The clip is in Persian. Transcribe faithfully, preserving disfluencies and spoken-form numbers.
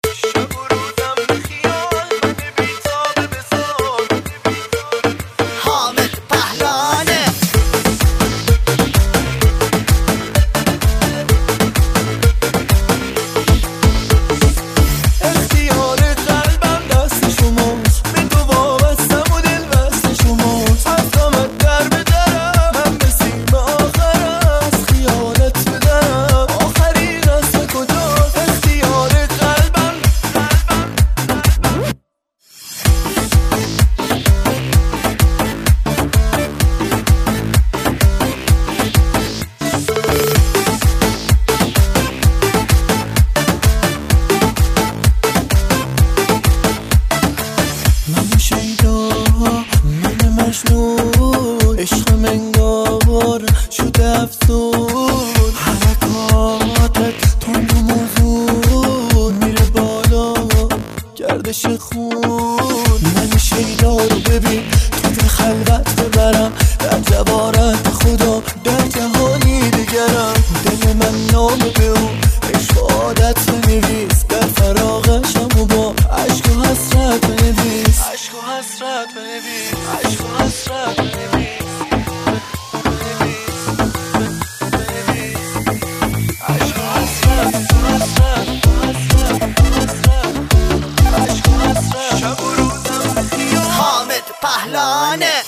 عشق منگار شده افسون، حرکاتت تند و موزون میره بالا گردش خون. من شیدا رو ببین تو خلوت ببرم در جوارت خدا در جهانی دیگرم. دل من نام به اون عشق و عادت بنویس، در فراغشم و با عشق و حسرت بنویس، عشق و حسرت بنویس، عشق و حسرت بنویس. حامد پهلوانه.